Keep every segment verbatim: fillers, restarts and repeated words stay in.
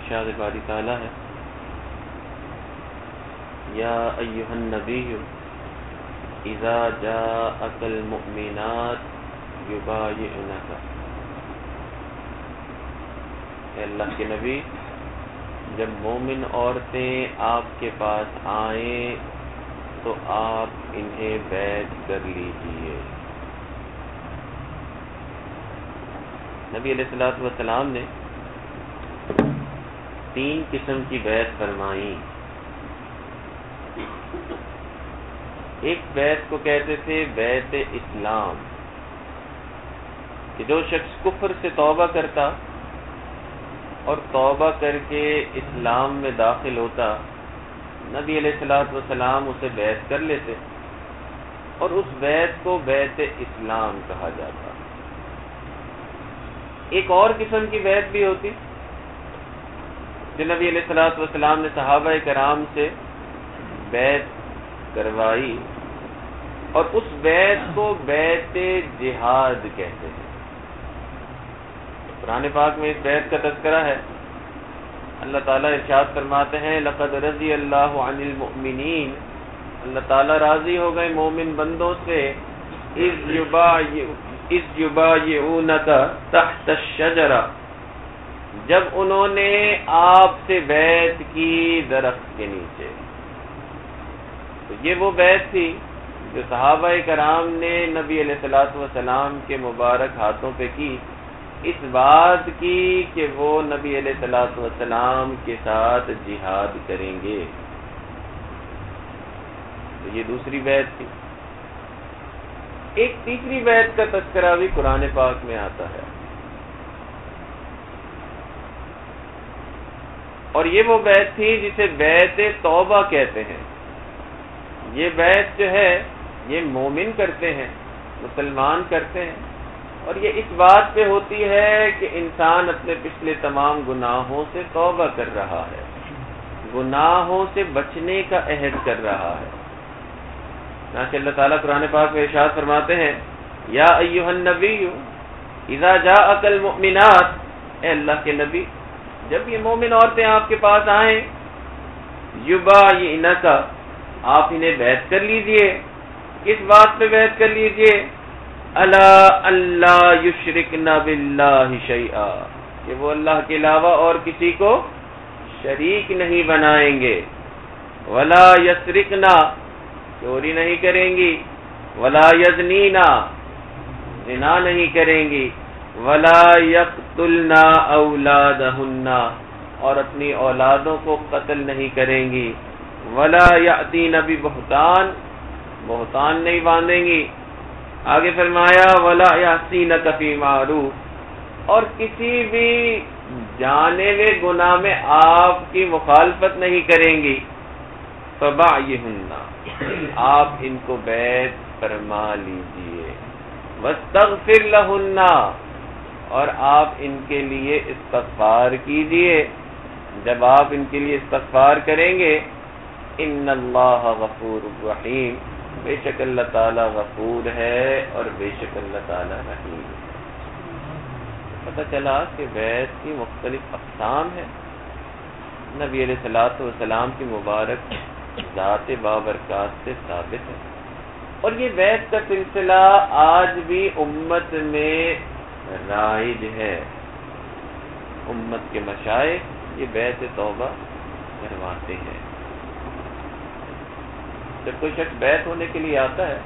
ارشاد باری تعالیٰ ہے یا ایھا النبی اذا جاءک المؤمنات یبایعنک، اے اللہ کے نبی جب مومن عورتیں آپ کے پاس آئیں تو آپ انہیں بیعت کر لیجئے۔ نبی علیہ الصلوۃ والسلام نے تین قسم کی بیعت فرمائی۔ ایک بیعت کو کہتے تھے بیعت اسلام، کہ جو شخص کفر سے توبہ کرتا اور توبہ کر کے اسلام میں داخل ہوتا، نبی علیہ الصلوۃ والسلام اسے بیعت کر لیتے اور اس بیعت کو بیعت اسلام کہا جاتا۔ ایک اور قسم کی بیعت بھی ہوتی جو نبی علیہ الصلوۃ والسلام نے صحابہ کرام سے بیعت کروائی، اور اس بیعت کو بیعت جہاد کہتے ہیں۔ قرآن پاک میں اس بیعت کا تذکرہ ہے۔ اللہ تعالیٰ ارشاد فرماتے ہیں لقد رضی اللہ عن المؤمنین، اللہ تعالیٰ راضی ہو گئے مومن بندوں سے، اذ یبایع اذ یبایعونک تحت الشجرہ، جب انہوں نے آپ سے بیعت کی درخت کے نیچے۔ تو یہ وہ بیعت تھی جو صحابہ کرام نے نبی علیہ الصلوۃ والسلام کے مبارک ہاتھوں پہ کی، اس بات کی کہ وہ نبی علیہ الصلوۃ والسلام کے ساتھ جہاد کریں گے۔ تو یہ دوسری بیعت تھی۔ ایک تیسری بیعت کا تذکرہ بھی قرآن پاک میں آتا ہے، اور یہ وہ بیعت تھی جسے بیعت توبہ کہتے ہیں۔ یہ بیعت جو ہے یہ مومن کرتے ہیں، مسلمان کرتے ہیں، اور یہ اس بات پہ ہوتی ہے کہ انسان اپنے پچھلے تمام گناہوں سے توبہ کر رہا ہے، گناہوں سے بچنے کا عہد کر رہا ہے۔ چنانچہ اللہ تعالیٰ قرآن پاک میں ارشاد فرماتے ہیں یا ایھا النبی اذا جاءک المؤمنات، اے اللہ کے نبی جب یہ مومن عورتیں آپ کے پاس آئیں، یبایعنک، آپ انہیں بیعت کر لیجئے۔ کس بات پہ بیعت کر لیجئے؟ الا اللہ یشرکن باللہ شیئا، کہ وہ اللہ کے علاوہ اور کسی کو شریک نہیں بنائیں گے، ولا یسرقنا، چوری نہیں کریں گی، ولا یزنینا، زنا نہیں کریں گی، ولا یقتلنا اولادہن، اور اپنی اولادوں کو قتل نہیں کریں گی، ولا یأتین ببہتان، بہتان نہیں باندھیں گی۔ آگے فرمایا ولا یعصینک فی معروف، اور کسی بھی جانے ہوئے گناہ میں آپ کی مخالفت نہیں کریں گی۔ فبایعہن، آپ ان کو بیعت فرما لیجئے، واستغفر لہن، اور آپ ان کے لیے استغفار کیجئے۔ جب آپ ان کے لیے استغفار کریں گے، ان اللہ غفور رحیم، بے شک اللہ تعالیٰ غفور ہے اور بے شک اللہ تعالیٰ رحیم ہے۔ پتہ چلا کہ بیعت کی مختلف اقسام ہیں۔ نبی علیہ الصلوۃ والسلام کی مبارک ذات بابرکات سے ثابت ہے، اور یہ بیعت کا سلسلہ آج بھی امت میں رائج ہے۔ امت کے مشائخ یہ بیعت توبہ کرواتے ہیں۔ جب کوئی شخص بیعت ہونے کے لیے آتا ہے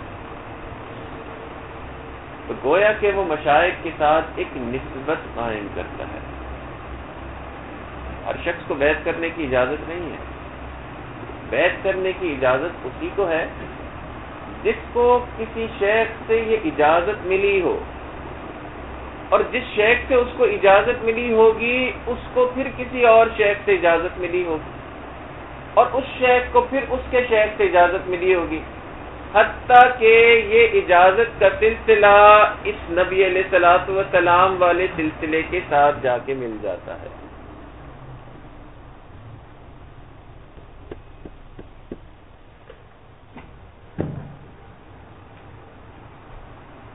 تو گویا کہ وہ مشائخ کے ساتھ ایک نسبت قائم کرتا ہے۔ ہر شخص کو بیعت کرنے کی اجازت نہیں ہے۔ بیعت کرنے کی اجازت اسی کو ہے جس کو کسی شیخ سے یہ اجازت ملی ہو، اور جس شیخ سے اس کو اجازت ملی ہوگی اس کو پھر کسی اور شیخ سے اجازت ملی ہوگی، اور اس شیخ کو پھر اس کے شیخ سے اجازت ملی ہوگی، حتیٰ کہ یہ اجازت کا سلسلہ اس نبی علیہ الصلوۃ والسلام والے سلسلے کے ساتھ جا کے مل جاتا ہے۔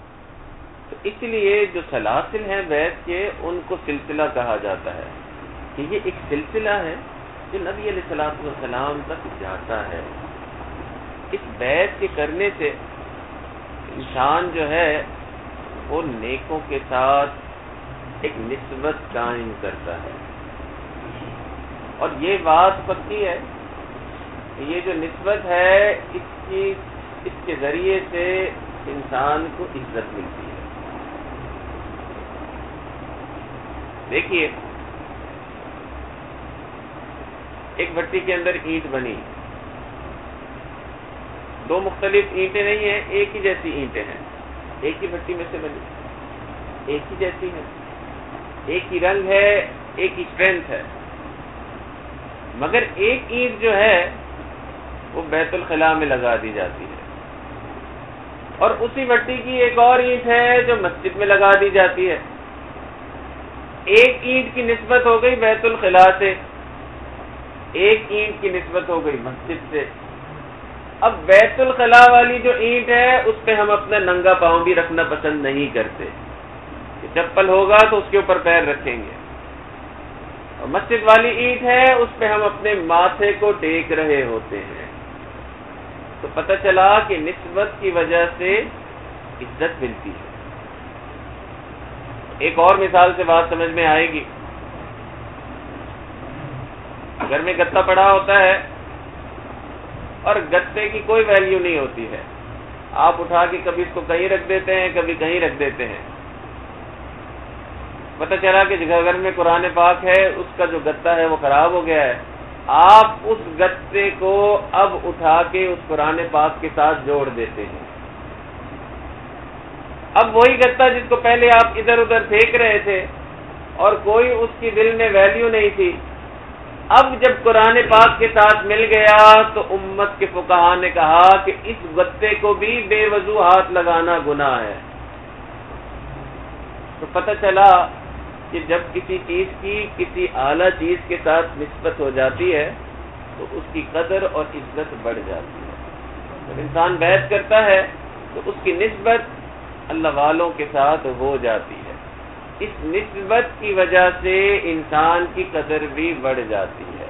تو اس لیے جو سلاسل ہیں بیعت کے، ان کو سلسلہ کہا جاتا ہے۔ کہ یہ ایک سلسلہ ہے جو نبی علیہ الصلوۃ والسلام تک جاتا ہے. اس بیعت کے کرنے سے انسان جو ہے وہ نیکوں کے ساتھ ایک نسبت قائم کرتا ہے، اور یہ بات پکی ہے کہ یہ جو نسبت ہے اس کی اس کے ذریعے سے انسان کو عزت ملتی ہے. دیکھیے، ایک بھٹی کے اندر اینٹ بنی، دو مختلف اینٹیں نہیں ہیں، ایک ہی جیسی اینٹیں ہیں، ایک ہی بھٹی میں سے بنی، ایک ہی جیسی ہے، ایک ہی رنگ ہے، ایک ہی اسٹرینتھ ہے، مگر ایک اینٹ جو ہے وہ بیت الخلاء میں لگا دی جاتی ہے، اور اسی بھٹی کی ایک اور اینٹ ہے جو مسجد میں لگا دی جاتی ہے. ایک اینٹ کی نسبت ہو گئی بیت الخلاء سے، ایک اینٹ کی نسبت ہو گئی مسجد سے. اب بیت الخلاء والی جو اینٹ ہے اس پہ ہم اپنا ننگا پاؤں بھی رکھنا پسند نہیں کرتے، کہ چپل ہوگا تو اس کے اوپر پیر رکھیں گے، اور مسجد والی اینٹ ہے اس پہ ہم اپنے ماتھے کو ٹیک رہے ہوتے ہیں. تو پتہ چلا کہ نسبت کی وجہ سے عزت ملتی ہے. ایک اور مثال سے بات سمجھ میں آئے گی. گھر میں گتا پڑا ہوتا ہے اور گتے کی کوئی ویلیو نہیں ہوتی ہے، آپ اٹھا کے کبھی اس کو کہیں رکھ دیتے ہیں، کبھی کہیں رکھ دیتے ہیں. پتہ چلا کہ گھر میں قرآن پاک ہے، اس کا جو گتا ہے وہ خراب ہو گیا ہے. آپ اس گتے کو اب اٹھا کے اس قرآن پاک کے ساتھ جوڑ دیتے ہیں. اب وہی گتا جس کو پہلے آپ ادھر ادھر پھینک رہے تھے اور کوئی اس کی دل میں ویلیو نہیں تھی، اب جب قرآن پاک کے ساتھ مل گیا تو امت کے فقہا نے کہا کہ اس گتے کو بھی بے وضو ہاتھ لگانا گناہ ہے. تو پتہ چلا کہ جب کسی چیز کی کسی اعلیٰ چیز کے ساتھ نسبت ہو جاتی ہے تو اس کی قدر اور عزت بڑھ جاتی ہے. جب انسان بیعت کرتا ہے تو اس کی نسبت اللہ والوں کے ساتھ ہو جاتی ہے. اس نسبت کی وجہ سے انسان کی قدر بھی بڑھ جاتی ہے.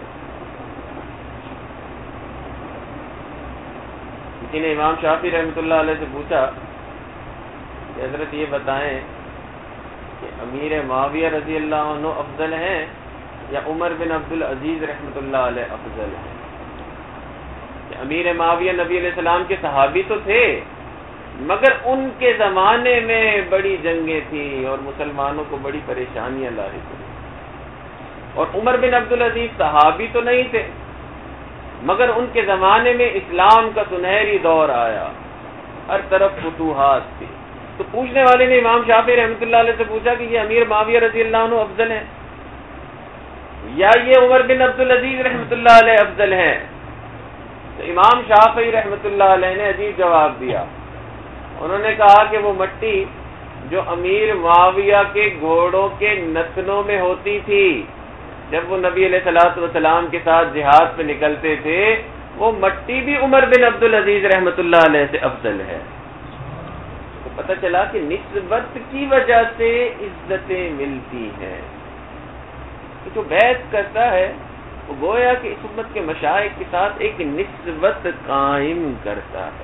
کسی نے امام شافعی رحمۃ اللہ علیہ سے پوچھا کہ حضرت یہ بتائیں کہ امیر معاویہ رضی اللہ عنہ افضل ہیں یا عمر بن عبد العزیز رحمۃ اللہ علیہ افضل ہیں؟ کہ امیر معاویہ نبی علیہ السلام کے صحابی تو تھے، مگر ان کے زمانے میں بڑی جنگیں تھیں اور مسلمانوں کو بڑی پریشانیاں لاحق ہوئی. اور عمر بن عبد العزیز صحابی تو نہیں تھے، مگر ان کے زمانے میں اسلام کا سنہری دور آیا، ہر طرف فتوحات تھی. تو پوچھنے والے نے امام شافعی رحمۃ اللہ علیہ سے پوچھا کہ یہ امیر معاویہ رضی اللہ عنہ افضل ہیں یا یہ عمر بن عبد العزیز رحمۃ اللہ علیہ افضل ہیں؟ تو امام شافعی رحمۃ اللہ علیہ نے عجیب جواب دیا. انہوں نے کہا کہ وہ مٹی جو امیر معاویہ کے گھوڑوں کے نتنوں میں ہوتی تھی جب وہ نبی علیہ الصلوۃ والسلام کے ساتھ جہاد پہ نکلتے تھے، وہ مٹی بھی عمر بن عبد العزیز رحمۃ اللہ علیہ سے افضل ہے. تو پتہ چلا کہ نسبت کی وجہ سے عزتیں ملتی ہیں. تو جو بیعت کرتا ہے وہ گویا کہ اس امت کے مشائخ کے ساتھ ایک نسبت قائم کرتا ہے.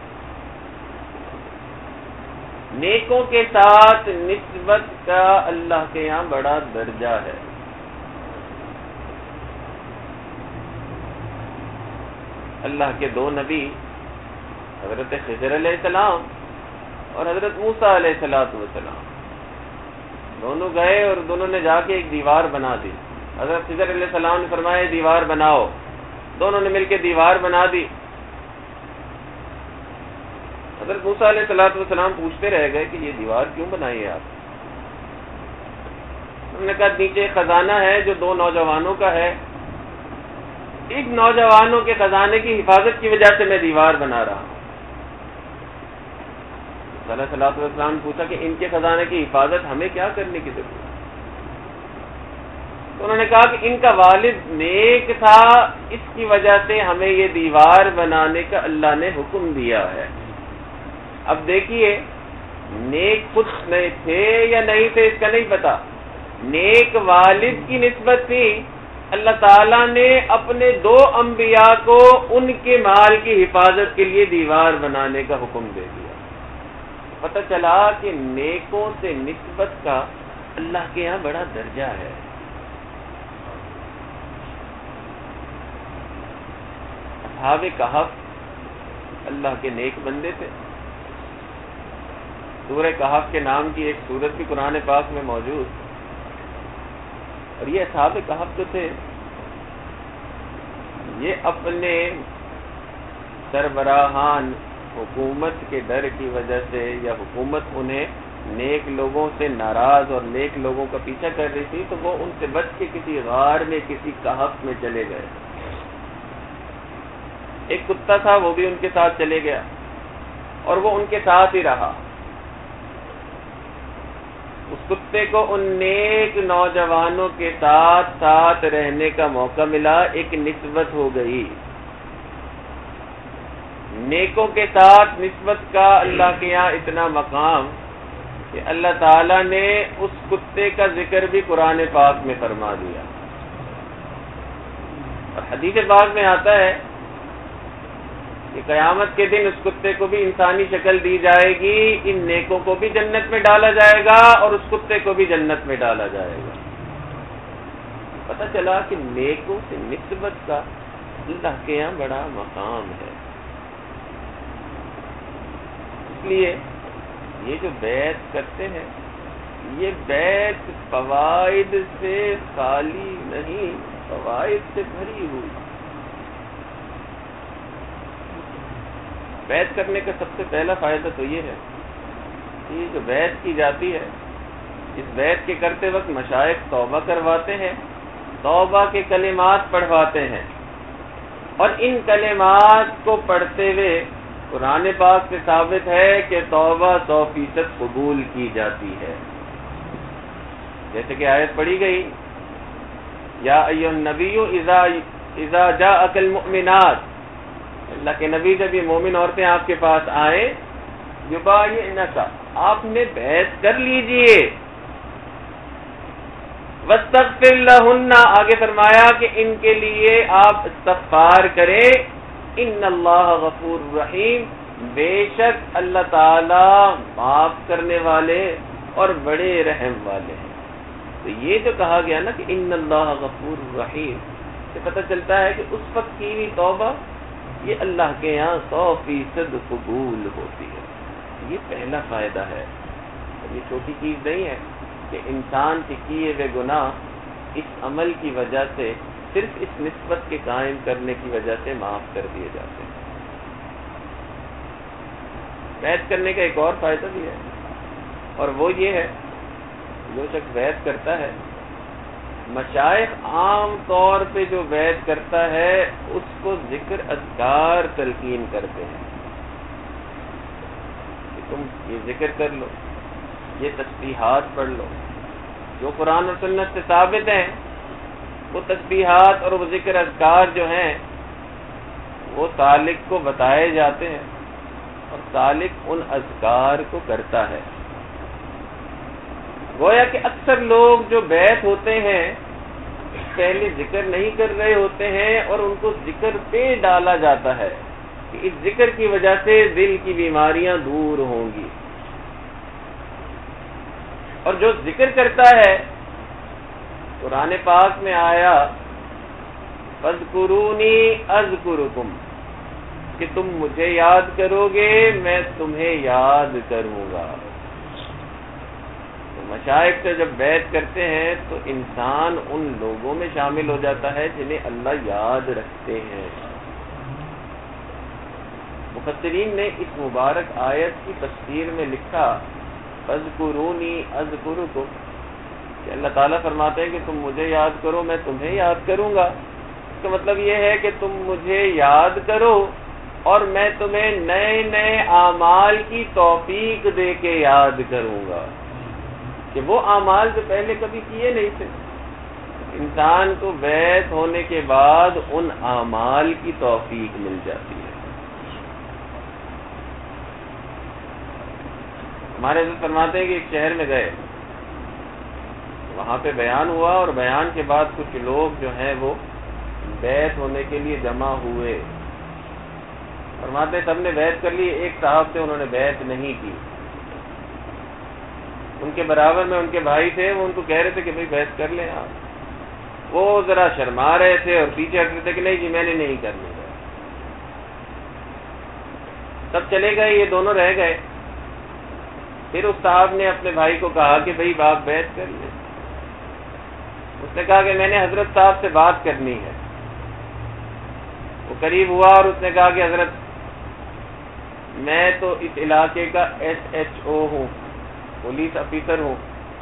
نیکوں کے ساتھ نسبت کا اللہ کے یہاں بڑا درجہ ہے. اللہ کے دو نبی حضرت خضر علیہ السلام اور حضرت موسیٰ علیہ السلام دونوں گئے اور دونوں نے جا کے ایک دیوار بنا دی. حضرت خضر علیہ السلام نے فرمایا دیوار بناؤ، دونوں نے مل کے دیوار بنا دی. حضرت موسیٰ علیہ السلام پوچھتے رہ گئے کہ یہ دیوار کیوں بنائی ہے آپ؟ انہوں نے کہا نیچے خزانہ ہے جو دو نوجوانوں کا ہے، ایک نوجوانوں کے خزانے کی حفاظت کی وجہ سے میں دیوار بنا رہا ہوں. صلی اللہ علیہ وسلم نے پوچھا کہ ان کے خزانے کی حفاظت ہمیں کیا کرنے کی ضرورت ہے؟ تو انہوں نے کہا کہ ان کا والد نیک تھا، اس کی وجہ سے ہمیں یہ دیوار بنانے کا اللہ نے حکم دیا ہے. اب دیکھیے نیک خود نہیں تھے یا نہیں تھے اس کا نہیں پتا، نیک والد کی نسبت تھی، اللہ تعالیٰ نے اپنے دو انبیاء کو ان کے مال کی حفاظت کے لیے دیوار بنانے کا حکم دے دیا۔ پتہ چلا کہ نیکوں سے نسبت کا اللہ کے یہاں بڑا درجہ ہے۔ اصحاب کہف اللہ کے نیک بندے تھے۔ سورہ کہف کے نام کی ایک سورت بھی قرآن پاک میں موجود، اور یہ اصحاب کہف جو تھے یہ اپنے سربراہان حکومت کے ڈر کی وجہ سے، یا حکومت انہیں نیک لوگوں سے ناراض اور نیک لوگوں کا پیچھا کر رہی تھی، تو وہ ان سے بچ کے کسی غار میں، کسی کہف میں چلے گئے۔ ایک کتا تھا، وہ بھی ان کے ساتھ چلے گیا اور وہ ان کے ساتھ ہی رہا۔ اس کتے کو ان نیک نوجوانوں کے ساتھ ساتھ رہنے کا موقع ملا، ایک نسبت ہو گئی۔ نیکوں کے ساتھ نسبت کا اللہ کے یہاں اتنا مقام کہ اللہ تعالیٰ نے اس کتے کا ذکر بھی قرآن پاک میں فرما دیا۔ اور حدیث پاک میں آتا ہے کہ قیامت کے دن اس کتے کو بھی انسانی شکل دی جائے گی، ان نیکوں کو بھی جنت میں ڈالا جائے گا اور اس کتے کو بھی جنت میں ڈالا جائے گا۔ پتہ چلا کہ نیکوں سے نسبت کا اللہ کے یہاں بڑا مقام ہے۔ اس لیے یہ جو بیعت کرتے ہیں، یہ بیعت فوائد سے خالی نہیں، فوائد سے بھری ہوئی۔ بیعت کرنے کا سب سے پہلا فائدہ تو یہ ہے کہ یہ جو بیعت کی جاتی ہے، اس بیعت کے کرتے وقت مشائخ توبہ کرواتے ہیں، توبہ کے کلمات پڑھواتے ہیں، اور ان کلمات کو پڑھتے ہوئے قرآن پاک سے ثابت ہے کہ توبہ سو فیصد قبول کی جاتی ہے۔ جیسے کہ آیت پڑھی گئی، یا ایھا النبی اذا اذا جاءک المؤمنات، اللہ کے نبی جب یہ مومن عورتیں آپ کے پاس آئیں، یبایعنک، آپ نے بیعت کر لیجئے، واستغفر لہن، آگے فرمایا کہ ان کے لیے آپ استغفار کریں، ان اللہ غفور رحیم، بے شک اللہ تعالی معاف کرنے والے اور بڑے رحم والے ہیں۔ تو یہ جو کہا گیا نا کہ ان اللہ غفور رحیم، سے پتہ چلتا ہے کہ اس وقت کی ہوئی توبہ یہ اللہ کے یہاں سو فیصد قبول ہوتی ہے۔ یہ پہلا فائدہ ہے، اور یہ چھوٹی چیز نہیں ہے کہ انسان کے کیے ہوئے گناہ اس عمل کی وجہ سے، صرف اس نسبت کے قائم کرنے کی وجہ سے معاف کر دیے جاتے ہیں۔ بیعت کرنے کا ایک اور فائدہ بھی ہے، اور وہ یہ ہے، جو شخص بیعت کرتا ہے، مشائخ عام طور پہ جو بیعت کرتا ہے اس کو ذکر اذکار تلقین کرتے ہیں کہ تم یہ ذکر کر لو، یہ تسبیحات پڑھ لو، جو قرآن و سنت سے ثابت ہیں، وہ تسبیحات اور وہ ذکر اذکار جو ہیں وہ سالک کو بتائے جاتے ہیں، اور سالک ان اذکار کو کرتا ہے۔ گویا کہ اکثر لوگ جو بیعت ہوتے ہیں پہلے ذکر نہیں کر رہے ہوتے ہیں، اور ان کو ذکر پہ ڈالا جاتا ہے کہ اس ذکر کی وجہ سے دل کی بیماریاں دور ہوں گی۔ اور جو ذکر کرتا ہے، قرآن پاک میں آیا فاذکرونی اذکرکم، کہ تم مجھے یاد کرو گے میں تمہیں یاد کروں گا۔ مشائخ سے جب بیعت کرتے ہیں تو انسان ان لوگوں میں شامل ہو جاتا ہے جنہیں اللہ یاد رکھتے ہیں۔ مفسرین نے اس مبارک آیت کی تفسیر میں لکھا فاذکرونی اذکرکم، کہ اللہ تعالیٰ فرماتے ہیں کہ تم مجھے یاد کرو میں تمہیں یاد کروں گا۔ اس کا مطلب یہ ہے کہ تم مجھے یاد کرو اور میں تمہیں نئے نئے اعمال کی توفیق دے کے یاد کروں گا، کہ وہ اعمال جو پہلے کبھی کیے نہیں تھے۔ انسان کو بیعت ہونے کے بعد ان اعمال کی توفیق مل جاتی ہے۔ ہمارے حضرت فرماتے ہیں کہ ایک شہر میں گئے، وہاں پہ بیان ہوا اور بیان کے بعد کچھ لوگ جو ہیں وہ بیعت ہونے کے لیے جمع ہوئے. فرماتے سب نے بیعت کر لی, ایک صاحب تھے انہوں نے بیعت نہیں کی. ان کے برابر میں ان کے بھائی تھے, وہ ان کو کہہ رہے تھے کہ بھئی بیعت کر لیں آپ. وہ ذرا شرما رہے تھے اور پیچھے ہٹ رہے تھے کہ نہیں جی میں نے نہیں کرنی. سب چلے گئے, یہ دونوں رہ گئے. پھر اس صاحب نے اپنے بھائی کو کہا کہ بھئی آپ بیعت کر لیں. اس نے کہا کہ میں نے حضرت صاحب سے بات کرنی ہے. وہ قریب ہوا اور اس نے کہا کہ حضرت میں تو اس علاقے کا ایس ایچ او ہوں, پولیس افیسر ہوں,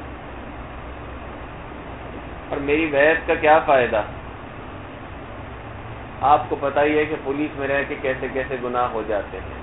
اور میری بیعت کا کیا فائدہ؟ آپ کو پتہ ہی ہے کہ پولیس میں رہ کے کیسے کیسے گناہ ہو جاتے ہیں,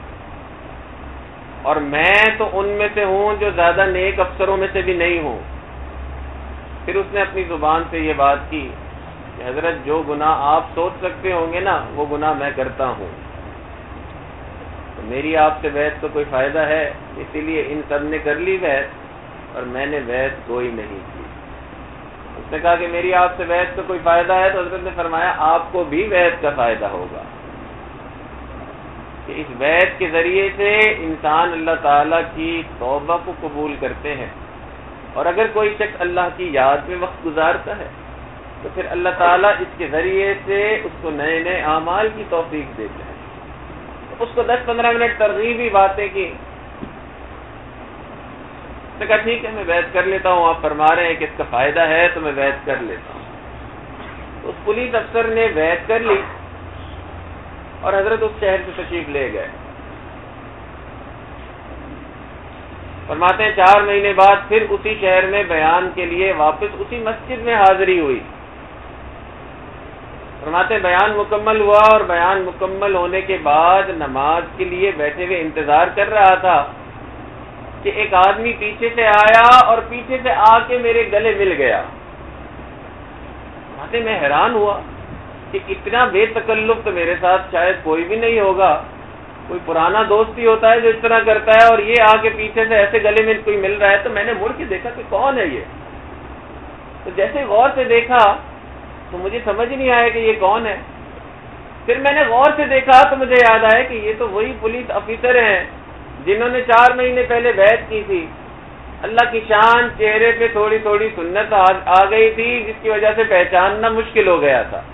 اور میں تو ان میں سے ہوں جو زیادہ نیک افسروں میں سے بھی نہیں ہوں. پھر اس نے اپنی زبان سے یہ بات کی کہ حضرت جو گناہ آپ سوچ سکتے ہوں گے نا وہ گناہ میں کرتا ہوں, تو میری آپ سے بیعت تو کوئی فائدہ ہے؟ اسی لیے ان سب نے کر لی بیعت اور میں نے بیعت کوئی نہیں کی. اس نے کہا کہ میری آپ سے بیعت تو کوئی فائدہ ہے, تو حضرت نے فرمایا آپ کو بھی بیعت کا فائدہ ہوگا کہ اس بیعت کے ذریعے سے انسان اللہ تعالیٰ کی توبہ کو قبول کرتے ہیں, اور اگر کوئی شخص اللہ کی یاد میں وقت گزارتا ہے تو پھر اللہ تعالیٰ اس کے ذریعے سے اس کو نئے نئے اعمال کی توفیق دیتے ہیں. اس کو دس پندرہ منٹ ترغیبی باتیں کی. اس نے کہا ٹھیک ہے میں بیعت کر لیتا ہوں, آپ فرما رہے ہیں کہ اس کا فائدہ ہے تو میں بیعت کر لیتا ہوں. تو اس پولیس افسر نے بیعت کر لی اور حضرت اس شہر سے تشریف لے گئے. فرماتے ہیں چار مہینے بعد پھر اسی شہر میں بیان کے لیے واپس اسی مسجد میں حاضری ہوئی. فرماتے ہیں بیان مکمل ہوا, اور بیان مکمل ہونے کے بعد نماز کے لیے بیٹھے ہوئے انتظار کر رہا تھا کہ ایک آدمی پیچھے سے آیا اور پیچھے سے آ کے میرے گلے مل گیا. فرماتے میں حیران ہوا کہ اتنا بے تکلف تو میرے ساتھ شاید کوئی بھی نہیں ہوگا. کوئی پرانا دوست ہی ہوتا ہے جو اس طرح کرتا ہے, اور یہ آ کے پیچھے سے ایسے گلے میں کوئی مل رہا ہے. تو میں نے مڑ کے دیکھا کہ کون ہے یہ. تو جیسے غور سے دیکھا تو مجھے سمجھ نہیں آیا کہ یہ کون ہے. پھر میں نے غور سے دیکھا تو مجھے یاد آیا کہ یہ تو وہی پولیس افیسر ہیں جنہوں نے چار مہینے پہلے بیعت کی تھی. اللہ کی شان چہرے پہ تھوڑی تھوڑی سنت آ گئی تھی جس کی وجہ سے پہچاننا مشکل ہو گیا تھا.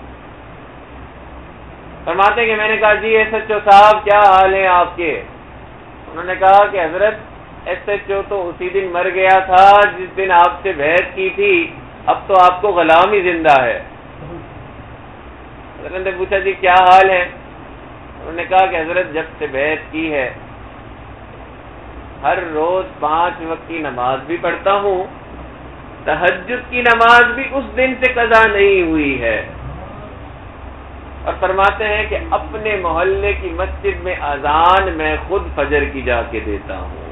فرماتے ہیں کہ میں نے کہا جی ایس ایچ او صاحب کیا حال ہیں آپ کے؟ انہوں نے کہا کہ حضرت ایس ایچ او تو اسی دن مر گیا تھا جس دن آپ سے بیعت کی تھی, اب تو آپ کو غلام ہی زندہ ہے. حضرت نے پوچھا جی کیا حال ہے؟ انہوں نے کہا کہ حضرت جب سے بیعت کی ہے ہر روز پانچ وقت کی نماز بھی پڑھتا ہوں, تہجد کی نماز بھی اس دن سے قضا نہیں ہوئی ہے. اور فرماتے ہیں کہ اپنے محلے کی مسجد میں اذان میں خود فجر کی جا کے دیتا ہوں.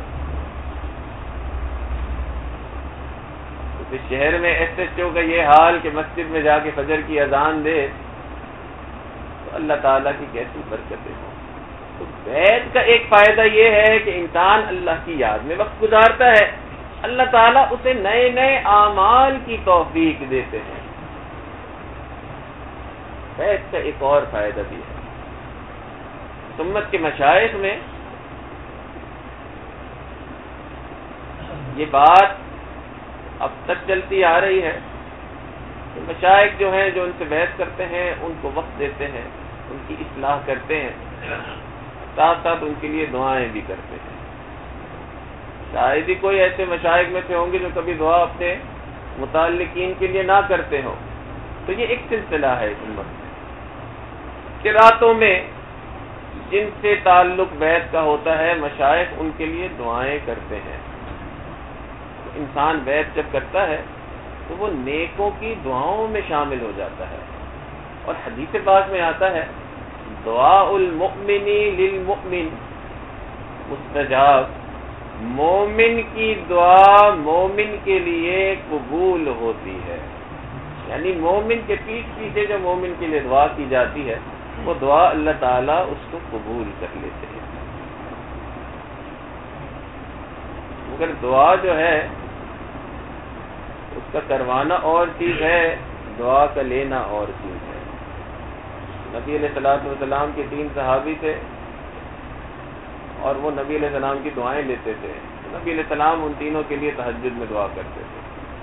اس شہر میں ایس ایچ او کا یہ حال کہ مسجد میں جا کے فجر کی اذان دے, تو اللہ تعالیٰ کی کیسی برکتیں ہوں. تو بیعت کا ایک فائدہ یہ ہے کہ انسان اللہ کی یاد میں وقت گزارتا ہے, اللہ تعالیٰ اسے نئے نئے اعمال کی توفیق دیتے ہیں. بیعت کا ایک اور فائدہ بھی ہے. سنت کے مشائخ میں یہ بات اب تک چلتی آ رہی ہے کہ مشائخ جو ہیں جو ان سے بیعت کرتے ہیں ان کو وقت دیتے ہیں, ان کی اصلاح کرتے ہیں, ساتھ ساتھ ان کے لیے دعائیں بھی کرتے ہیں. شاید ہی کوئی ایسے مشائخ میں سے ہوں گے جو کبھی دعا اپنے متعلقین کے لیے نہ کرتے ہوں. تو یہ ایک سلسلہ ہے اس امت میں کہ راتوں میں جن سے تعلق بیعت کا ہوتا ہے مشائخ ان کے لیے دعائیں کرتے ہیں. انسان بیعت جب کرتا ہے تو وہ نیکوں کی دعاؤں میں شامل ہو جاتا ہے. اور حدیث پاک میں آتا ہے دعاء المؤمن للمؤمن مستجاب, مومن کی دعا مومن کے لیے قبول ہوتی ہے. یعنی مومن کے پیچھے پیچھے جو مومن کے لیے دعا کی جاتی ہے وہ دعا اللہ تعالیٰ اس کو قبول کر لیتے ہیں. مگر دعا جو ہے اس کا کروانا اور چیز ہے، دعا کا لینا اور چیز ہے۔ نبی علیہ الصلوۃ والسلام کے تین صحابی تھے اور وہ نبی علیہ السلام کی دعائیں لیتے تھے۔ نبی علیہ السلام ان تینوں کے لیے تہجد میں دعا کرتے تھے۔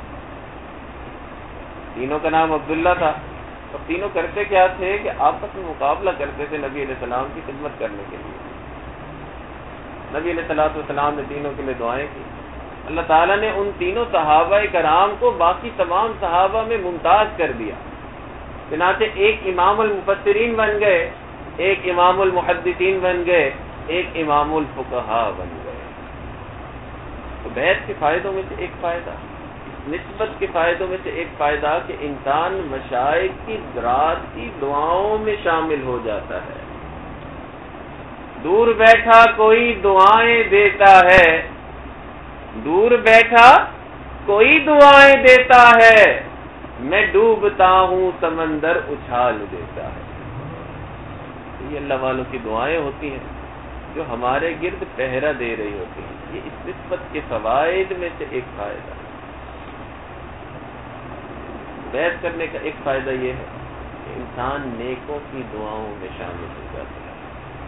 تینوں کا نام عبداللہ تھا، اور تینوں کرتے کیا تھے کہ آپس میں مقابلہ کرتے تھے نبی علیہ السلام کی خدمت کرنے کے لیے۔ نبی علیہ الصلوۃ والسلام نے تینوں کے لیے دعائیں کی۔ اللہ تعالیٰ نے ان تینوں صحابہ کرام کو باقی تمام صحابہ میں ممتاز کر دیا، چنانچہ ایک امام المفسرین بن گئے، ایک امام المحدثین بن گئے، ایک امام الفقہاء بن گئے۔ تو بیعت کے فائدوں میں سے ایک فائدہ، نسبت کے فائدوں میں سے ایک فائدہ کہ انسان مشائخ کی رات کی دعاؤں میں شامل ہو جاتا ہے۔ دور بیٹھا کوئی دعائیں دیتا ہے، دور بیٹھا کوئی دعائیں دیتا ہے، میں ڈوبتا ہوں سمندر اچھال دیتا ہے۔ یہ اللہ والوں کی دعائیں ہوتی ہیں جو ہمارے گرد پہرا دے رہی ہوتی ہیں۔ یہ اس نسبت کے فوائد میں سے ایک فائدہ ہے۔ بیعت کرنے کا ایک فائدہ یہ ہے کہ انسان نیکوں کی دعاؤں میں شامل ہو جاتا ہے۔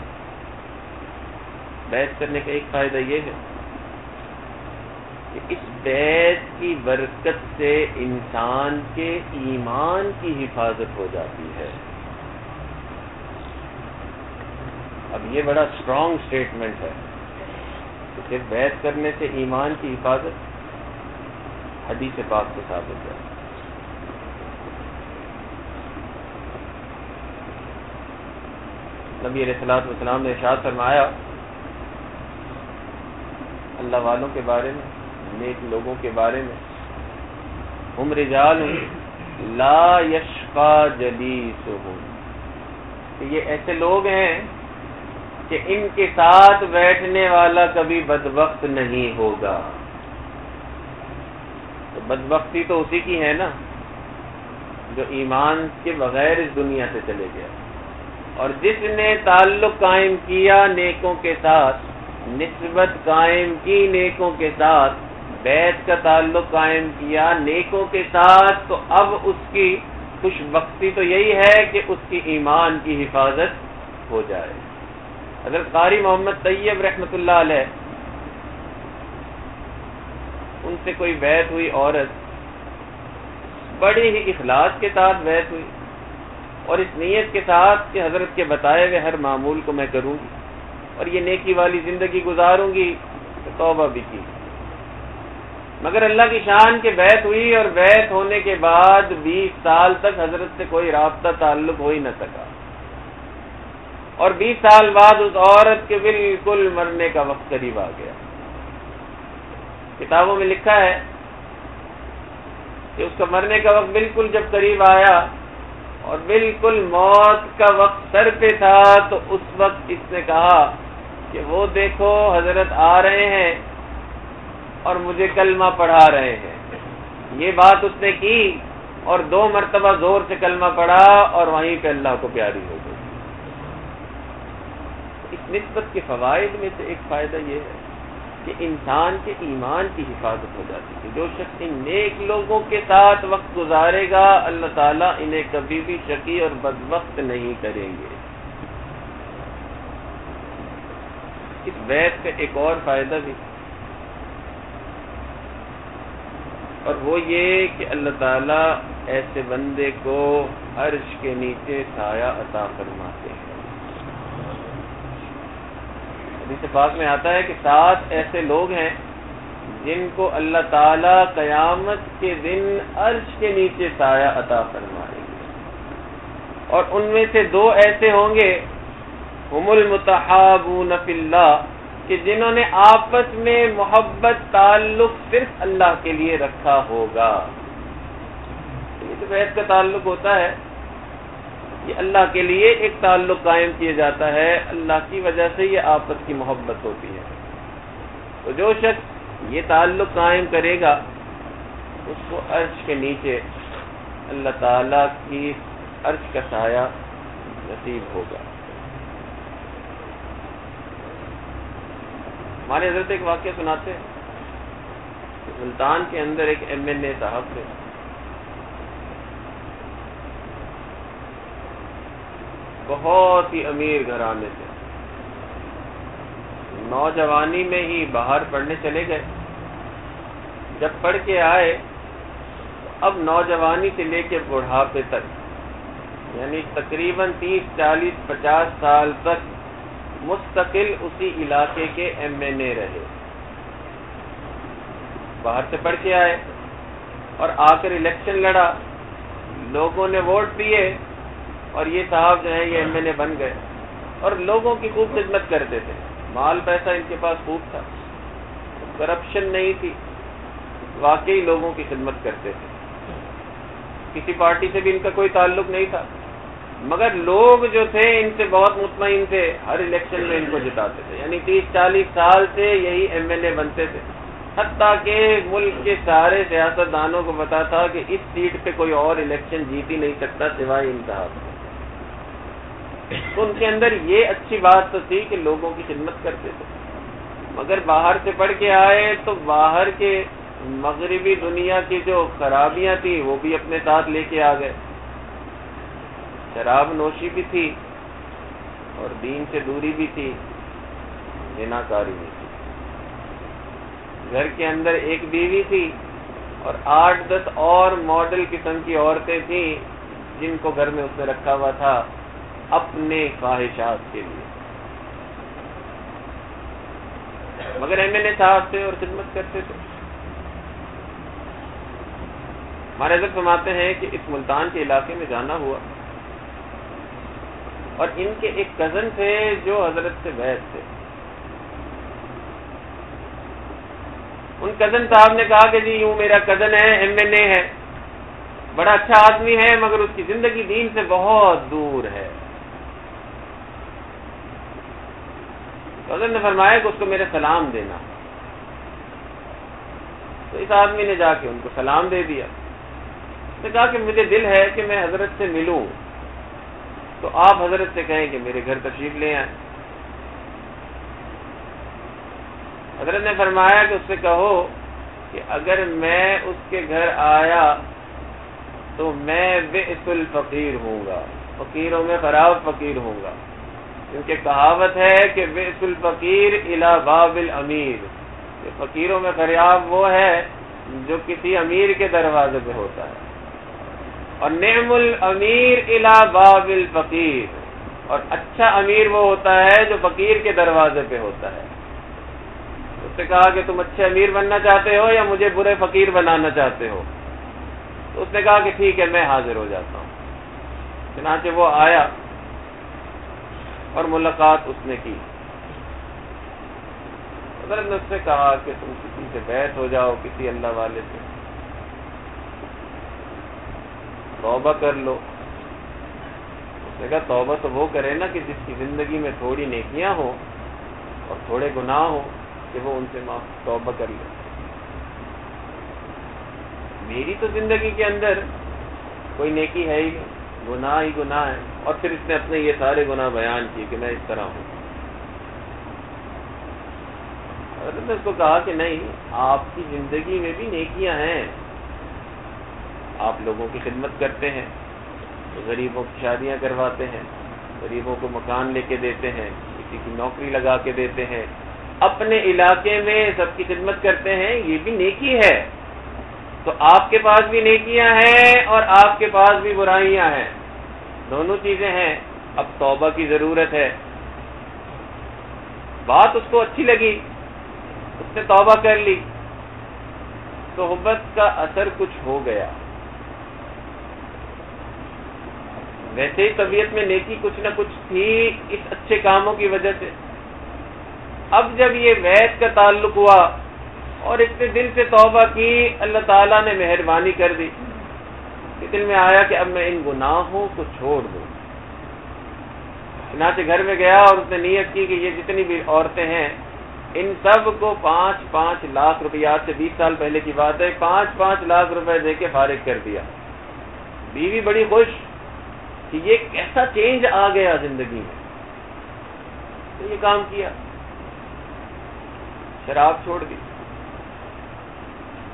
بیعت کرنے کا ایک فائدہ یہ ہے کہ اس بیعت کی برکت سے انسان کے ایمان کی حفاظت ہو جاتی ہے۔ اب یہ بڑا اسٹرانگ اسٹیٹمنٹ ہے کہ صرف بیعت کرنے سے ایمان کی حفاظت حدیث پاک سے ثابت ہے۔ نبی علیہ الصلوۃ والسلام نے ارشاد فرمایا اللہ والوں کے بارے میں، نیک لوگوں کے بارے میں، ہم رجال لا یشقی جلیسہم، کہ یہ ایسے لوگ ہیں کہ ان کے ساتھ بیٹھنے والا کبھی بدبخت نہیں ہوگا۔ تو بدبختی تو اسی کی ہے نا جو ایمان کے بغیر اس دنیا سے چلے گیا، اور جس نے تعلق قائم کیا نیکوں کے ساتھ، نسبت قائم کی نیکوں کے ساتھ، بیعت کا تعلق قائم کیا نیکوں کے ساتھ، تو اب اس کی خوش بختی تو یہی ہے کہ اس کی ایمان کی حفاظت ہو جائے۔ حضرت قاری محمد طیب رحمۃ اللہ علیہ، ان سے کوئی بیعت ہوئی عورت، بڑے ہی اخلاص کے ساتھ بیعت ہوئی، اور اس نیت کے ساتھ کہ حضرت کے بتائے ہوئے ہر معمول کو میں کروں گی اور یہ نیکی والی زندگی گزاروں گی، تو توبہ بھی کی۔ مگر اللہ کی شان کے بیعت ہوئی، اور بیعت ہونے کے بعد بیس سال تک حضرت سے کوئی رابطہ تعلق ہو ہی نہ سکا، اور بیس سال بعد اس عورت کے بالکل مرنے کا وقت قریب آ گیا۔ کتابوں میں لکھا ہے کہ اس کا مرنے کا وقت بالکل جب قریب آیا اور بالکل موت کا وقت سر پہ تھا، تو اس وقت اس نے کہا کہ وہ دیکھو حضرت آ رہے ہیں اور مجھے کلمہ پڑھا رہے ہیں۔ یہ بات اس نے کی اور دو مرتبہ زور سے کلمہ پڑھا، اور وہیں پہ اللہ کو پیاری ہو گئی۔ اس نسبت کے فوائد میں سے ایک فائدہ یہ ہے کہ انسان کے ایمان کی حفاظت ہو جاتی ہے۔ جو شخص ان نیک لوگوں کے ساتھ وقت گزارے گا، اللہ تعالیٰ انہیں کبھی بھی شقی اور بدبخت نہیں کریں گے۔ اس بیعت کا ایک اور فائدہ بھی، اور وہ یہ کہ اللہ تعالیٰ ایسے بندے کو عرش کے نیچے سایہ عطا فرماتے ہیں۔ حدیث پاک میں آتا ہے کہ سات ایسے لوگ ہیں جن کو اللہ تعالیٰ قیامت کے دن عرش کے نیچے سایہ عطا فرمائیں گے، اور ان میں سے دو ایسے ہوں گے ہم المتحابون فی اللہ، کہ جنہوں نے آپس میں محبت تعلق صرف اللہ کے لیے رکھا ہوگا۔ یہ جو بیعت کا تعلق ہوتا ہے، یہ اللہ کے لیے ایک تعلق قائم کیا جاتا ہے، اللہ کی وجہ سے یہ آپس کی محبت ہوتی ہے۔ تو جو شخص یہ تعلق قائم کرے گا، اس کو عرش کے نیچے اللہ تعالیٰ کی عرش کا سایہ نصیب ہوگا۔ ہمارے حضرت ایک واقعہ سناتے ہیں ملتان کے اندر ایک ایم این اے صاحب تھے، بہت ہی امیر گھرانے سے، نوجوانی میں ہی باہر پڑھنے چلے گئے. جب پڑھ کے آئے تو اب نوجوانی سے لے کے بڑھاپے تک، یعنی تقریباً تیس چالیس پچاس سال تک مستقل اسی علاقے کے ایم این اے رہے. باہر سے پڑھ کے آئے اور آ کر الیکشن لڑا، لوگوں نے ووٹ دیے اور یہ صاحب جو ہے یہ ایم این اے بن گئے، اور لوگوں کی خوب خدمت کرتے تھے. مال پیسہ ان کے پاس خوب تھا، کرپشن نہیں تھی، واقعی لوگوں کی خدمت کرتے تھے. کسی پارٹی سے بھی ان کا کوئی تعلق نہیں تھا، مگر لوگ جو تھے ان سے بہت مطمئن تھے، ہر الیکشن میں ان کو جتاتے تھے. یعنی تیس چالیس سال سے یہی ایم این اے بنتے تھے، حتیٰ کہ ملک کے سارے سیاست دانوں کو پتا تھا کہ اس سیٹ پہ کوئی اور الیکشن جیت ہی نہیں سکتا سوائے ان صاحب. تو ان کے اندر یہ اچھی بات تو تھی کہ لوگوں کی خدمت کرتے تھے. مگر باہر سے پڑھ کے آئے تو باہر کے مغربی دنیا کی جو خرابیاں تھیں وہ بھی اپنے ساتھ لے کے آ گئے. شراب نوشی بھی تھی اور دین سے دوری بھی تھی، زنا کاری بھی تھی. گھر کے اندر ایک بیوی تھی اور آٹھ دس اور ماڈل قسم کی عورتیں تھیں جن کو گھر میں اس نے رکھا ہوا تھا اپنے خواہشات کے لیے. مگر ایم این اے صاحب تھے اور خدمت کرتے تھے. ہمارے حضرت فرماتے ہیں کہ اس ملتان کے علاقے میں جانا ہوا اور ان کے ایک کزن تھے جو حضرت سے بیعت تھے. ان کزن صاحب نے کہا کہ جی یوں میرا کزن ہے، ایم این اے ہے، بڑا اچھا آدمی ہے، مگر اس کی زندگی دین سے بہت دور ہے. حضرت نے فرمایا کہ اس کو میرے سلام دینا. تو اس آدمی نے جا کے ان کو سلام دے دیا. اس نے کہا کہ مجھے دل ہے کہ میں حضرت سے ملوں، تو آپ حضرت سے کہیں کہ میرے گھر تشریف لے آئیں. حضرت نے فرمایا کہ اس سے کہو کہ اگر میں اس کے گھر آیا تو میں بئس الفقیر ہوں گا، فقیروں میں خراب فقیر ہوں گا. کیونکہ کہاوت ہے کہ بئس الفقیر الی باب الامیر، کہ فقیروں میں خراب وہ ہے جو کسی امیر کے دروازے پہ ہوتا ہے، اور نعم الامیر الی باب الفقیر، اور اچھا امیر وہ ہوتا ہے جو فقیر کے دروازے پہ ہوتا ہے. اس نے کہا کہ تم اچھے امیر بننا چاہتے ہو یا مجھے برے فقیر بنانا چاہتے ہو؟ تو اس نے کہا کہ ٹھیک ہے میں حاضر ہو جاتا ہوں. چنانچہ وہ آیا اور ملاقات اس نے کی. حضرت نے اس سے کہا کہ تم کسی سے بیعت ہو جاؤ، کسی اللہ والے سے توبہ کر لو. اس نے کہا توبہ تو وہ کرے نا کہ جس کی زندگی میں تھوڑی نیکیاں ہوں اور تھوڑے گناہ ہوں، کہ وہ ان سے معاف توبہ کر لے. میری تو زندگی کے اندر کوئی نیکی ہے ہی نہیں، گناہ ہی گناہ ہے. اور پھر اس نے اپنے یہ سارے گناہ بیان کیے کہ میں اس طرح ہوں. حضرت نے اس کو کہا کہ نہیں، آپ کی زندگی میں بھی نیکیاں ہیں. آپ لوگوں کی خدمت کرتے ہیں، غریبوں کی شادیاں کرواتے ہیں، غریبوں کو مکان لے کے دیتے ہیں، کسی کی نوکری لگا کے دیتے ہیں، اپنے علاقے میں سب کی خدمت کرتے ہیں، یہ بھی نیکی ہے. تو آپ کے پاس بھی نیکیاں ہیں اور آپ کے پاس بھی برائیاں ہیں، دونوں چیزیں ہیں. اب توبہ کی ضرورت ہے. بات اس کو اچھی لگی، اس نے توبہ کر لی. صحبت کا اثر کچھ ہو گیا. ویسے ہی طبیعت میں نیکی کچھ نہ کچھ تھی اس اچھے کاموں کی وجہ سے. اب جب یہ بیعت کا تعلق ہوا اور اس نے دل سے توبہ کی، اللہ تعالیٰ نے مہربانی کر دی کہ دل میں آیا کہ اب میں ان گناہوں کو چھوڑ دوں. چنانچہ گھر میں گیا اور اس نے نیت کی کہ یہ جتنی بھی عورتیں ہیں ان سب کو پانچ پانچ لاکھ روپے، آج سے بیس سال پہلے کی بات ہے، پانچ پانچ لاکھ روپے دے کے فارغ کر دیا. بیوی بڑی خوش کہ یہ کیسا چینج آ گیا زندگی میں. تو یہ کام کیا، شراب چھوڑ دی.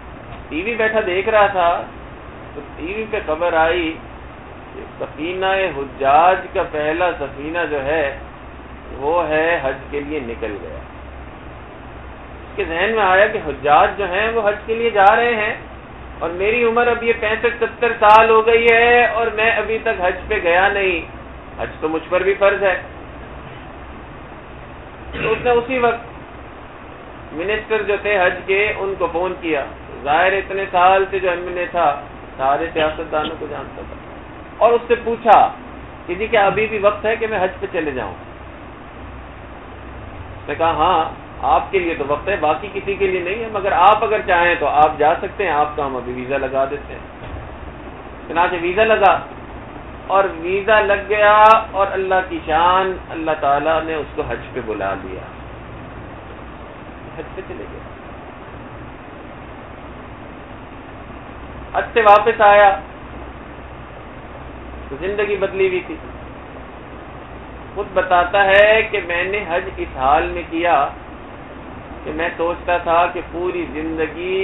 ٹی وی بیٹھا دیکھ رہا تھا تو ٹی وی پہ خبر آئی کہ سفینہ حجاج کا پہلا سفینہ جو ہے وہ ہے حج کے لیے نکل گیا. اس کے ذہن میں آیا کہ حجاج جو ہیں وہ حج کے لیے جا رہے ہیں اور میری عمر اب یہ پینسٹھ ستر سال ہو گئی ہے اور میں ابھی تک حج پہ گیا نہیں. حج تو مجھ پر بھی فرض ہے. تو اس نے اسی وقت منسٹر جو تھے حج کے ان کو فون کیا. ظاہر اتنے سال سے جو ایم ایل اے تھا سارے سیاستدانوں کو جانتا تھا اور اس سے پوچھا کہ جی کیا ابھی بھی وقت ہے کہ میں حج پہ چلے جاؤں؟ اس نے کہا ہاں آپ کے لیے تو وقت ہے، باقی کسی کے لیے نہیں ہے، مگر آپ اگر چاہیں تو آپ جا سکتے ہیں، آپ کا ہم ابھی ویزا لگا دیتے ہیں. چنانچہ ویزا لگا اور ویزا لگ گیا اور اللہ کی شان اللہ تعالیٰ نے اس کو حج پہ بلا لیا. حج پہ چلے گئے. حج سے واپس آیا تو زندگی بدلی ہوئی تھی. خود بتاتا ہے کہ میں نے حج اس حال میں کیا کہ میں سوچتا تھا کہ پوری زندگی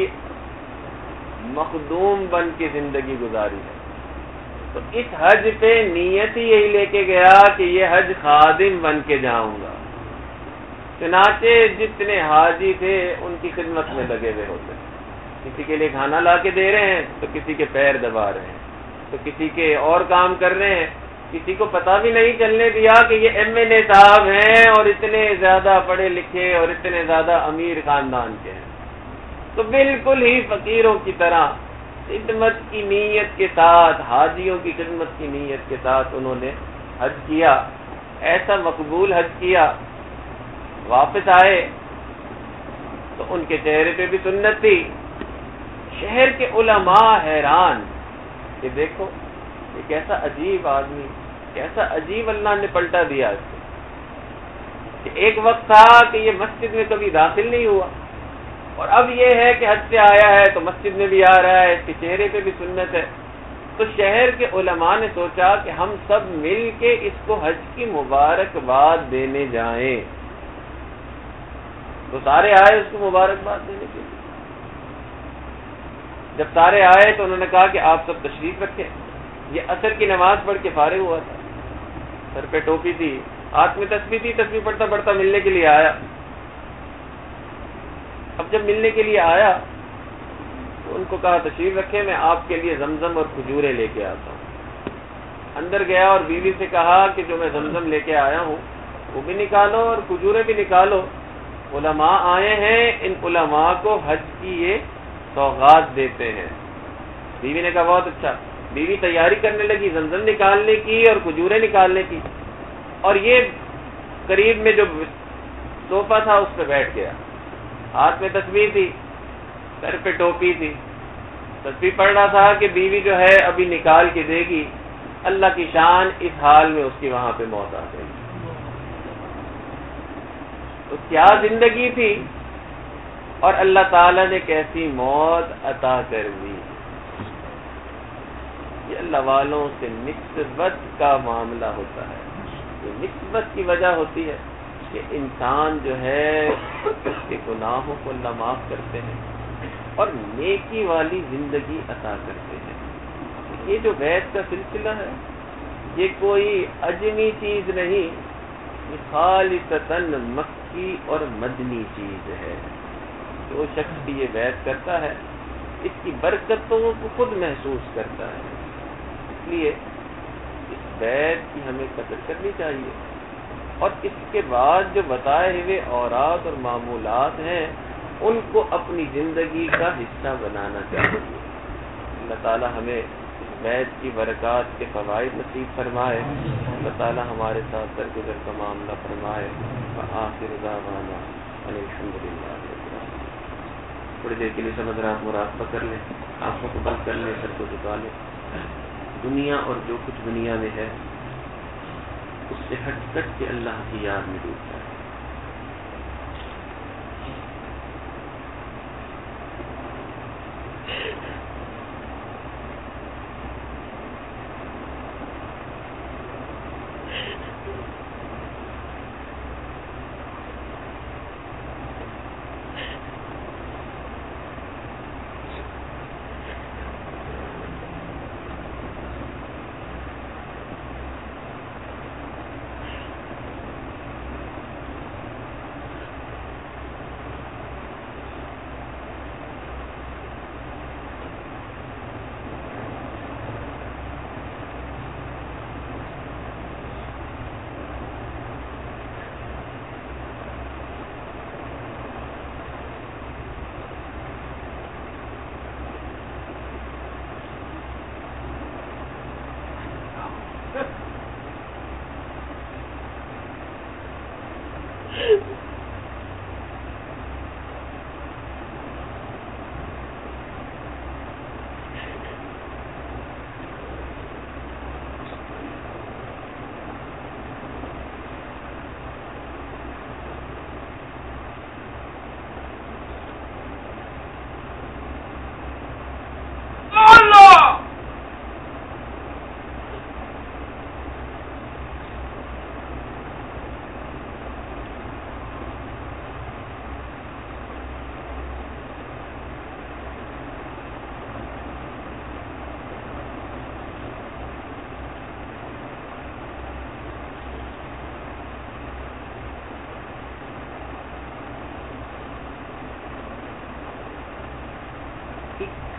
مخدوم بن کے زندگی گزاری ہے، تو اس حج پہ نیت ہی یہی لے کے گیا کہ یہ حج خادم بن کے جاؤں گا. چنانچہ جتنے حاجی تھے ان کی خدمت میں لگے ہوئے ہوتے، کسی کے لیے کھانا لا کے دے رہے ہیں تو کسی کے پیر دبا رہے ہیں تو کسی کے اور کام کر رہے ہیں. کسی کو پتہ بھی نہیں چلنے دیا کہ یہ ایم ایل اے صاحب ہیں اور اتنے زیادہ پڑھے لکھے اور اتنے زیادہ امیر خاندان کے ہیں. تو بالکل ہی فقیروں کی طرح خدمت کی نیت کے ساتھ، حاجیوں کی خدمت کی نیت کے ساتھ انہوں نے حج کیا. ایسا مقبول حج کیا. واپس آئے تو ان کے چہرے پہ بھی سنت تھی. شہر کے علماء حیران کہ دیکھو یہ کیسا عجیب آدمی، کیسا عجیب اللہ نے پلٹا دیا اس کو. کہ ایک وقت تھا کہ یہ مسجد میں کبھی داخل نہیں ہوا اور اب یہ ہے کہ حج سے آیا ہے تو مسجد میں بھی آ رہا ہے، اس کے چہرے پہ بھی سنت ہے. تو شہر کے علماء نے سوچا کہ ہم سب مل کے اس کو حج کی مبارکباد دینے جائیں. تو سارے آئے اس کو مبارکباد دینے کے لیے. جب سارے آئے تو انہوں نے کہا کہ آپ سب تشریف رکھیں. یہ عصر کی نماز پڑھ کے فارغ ہوا تھا، سر پہ ٹوپی تھی، ہاتھ میں تسبیح تھی، تسبیح پڑھتا پڑھتا ملنے کے لیے آیا. اب جب ملنے کے لیے آیا تو ان کو کہا تشریف رکھیں، میں آپ کے لیے زمزم اور کھجورے لے کے آتا ہوں. اندر گیا اور بیوی سے کہا کہ جو میں زمزم لے کے آیا ہوں وہ بھی نکالو اور کھجورے بھی نکالو. علماء آئے ہیں، ان علماء کو حج کی یہ سوغات دیتے ہیں. بیوی نے کہا بہت اچھا. بیوی تیاری کرنے لگی زمزم نکالنے کی اور کھجورے نکالنے کی، اور یہ قریب میں جو صوفہ تھا اس پہ بیٹھ گیا. ہاتھ میں تسبیح تھی، سر پہ ٹوپی تھی، تسبیح پڑھ رہا تھا کہ بیوی جو ہے ابھی نکال کے دے گی. اللہ کی شان اس حال میں اس کی وہاں پہ موت آ گئی. تو کیا زندگی تھی اور اللہ تعالیٰ نے کیسی موت عطا کر دی. یہ اللہ والوں سے نسبت کا معاملہ ہوتا ہے. یہ نسبت کی وجہ ہوتی ہے کہ انسان جو ہے اس کے گناہوں کو اللہ معاف کرتے ہیں اور نیکی والی زندگی عطا کرتے ہیں. یہ جو بیعت کا سلسلہ ہے یہ کوئی اجمی چیز نہیں، یہ خالصتاً مکی اور مدنی چیز ہے. جو شخص بھی یہ بیعت کرتا ہے اس کی برکتوں کو خود محسوس کرتا ہے. اس لیے اس بیعت کی ہمیں قدر کرنی چاہیے اور اس کے بعد جو بتائے ہوئے اوراد اور معمولات ہیں ان کو اپنی زندگی کا حصہ بنانا چاہیے. اللہ تعالی ہمیں اس بیعت کی برکات کے فوائد نصیب فرمائے. اللہ تعالی ہمارے ساتھ درگزر کا معاملہ فرمائے. وآخر دعوانا ان الحمد للہ. تھوڑی دیر کے لیے سمجھ رہا مراقبہ کر لیں، آنکھوں کو بند کر لیں، سر کو جھکا لیں. دنیا اور جو کچھ دنیا میں ہے اس سے ہٹ کٹ کے اللہ کی یاد میں ڈوب جائے.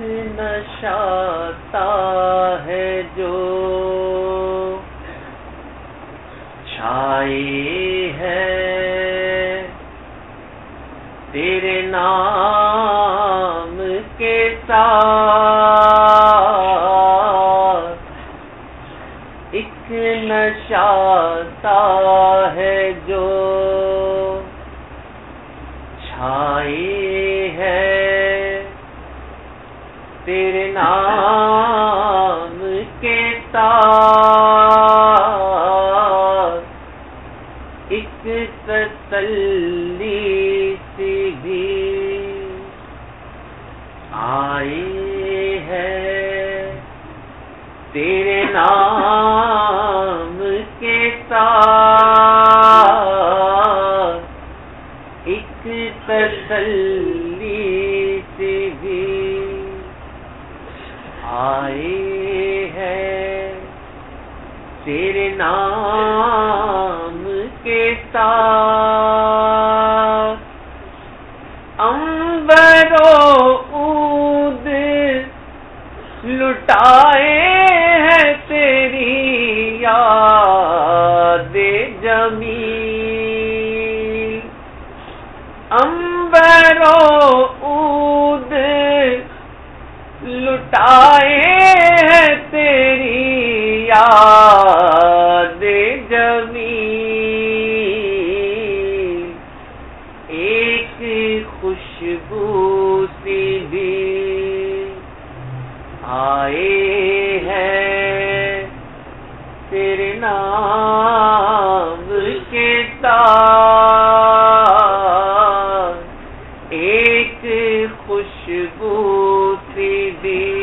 نشاتا ہے جو چھائے ہے تیرے نام کے ساتھ، ایک نشاتا ہے جو چھائے ہے تیرے نام کے ساتھ، ایک تسلی سی بھی آئی ہے تیرے نام کے ساتھ، ایک تسلی سی بھی آئی ہے تیرے نام کے ساتھ، عنبر و عود لٹائے ہیں تیری یاد جمیل، عنبر و عود لٹائے ہیں تیری یاد جمیل، ایک خوشبو سی بھی آئے ہیں تیرے نام کے ساتھ، ایک خوشبو سی بھی